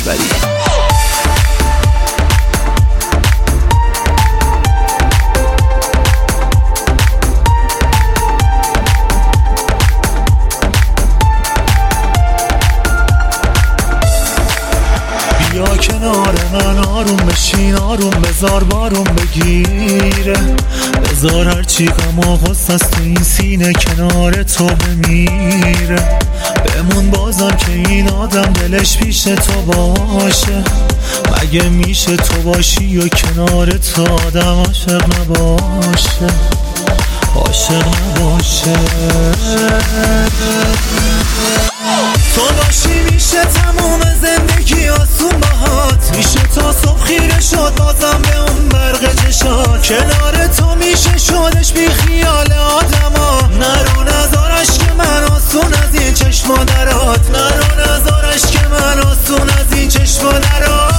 اکبری. بیا کنار من آروم بشین، آروم بذار بارون بگیره، بذار هرچی غم و غصه است تو این سینه کنار تو بمیره. بمون بازم که این آدم دلش پیش تو باشه، مگه میشه تو باشی و کنار تو آدم عاشق نباشه، عاشق نباشه. تو باشی میشه تموم زندگی آسون باهات، میشه تا صبح خیره شد بازم به اون برق چشات، کنار تو میشه شدش بی خیال آدما. نرو نذارش که من آسون از این چشم درات، نرو نذارش که من آسون از این چشم درات.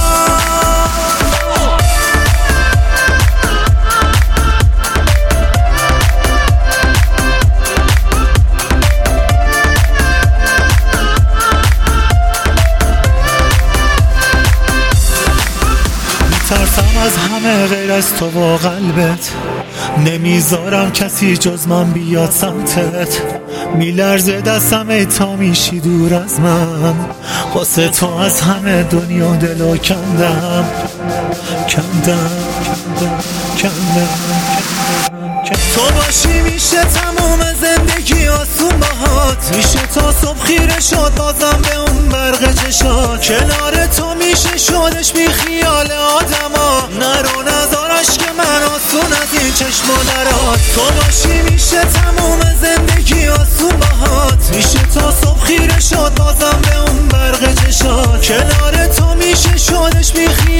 ترسم از همه غیر از تو و قلبت، نمیذارم کسی جز من بیاد سمتت، میلرزه دستم ای تا میشی دور از من، واسه تو از همه دنیا دلو کندم کندم کندم. تو باشی میشه تموم زندگی آسون باهات، میشه تا صبح خیره شد بازم به اون برق چشات، کنار تو میشه شدش بی خیال آدما. نرو نذارش که من آسون از این چشم درات، تو باشی میشه تموم زندگی آسون باهات، میشه تا صبح خیره شد بازم به اون برق چشات، کنار تو میشه شدش بی خیال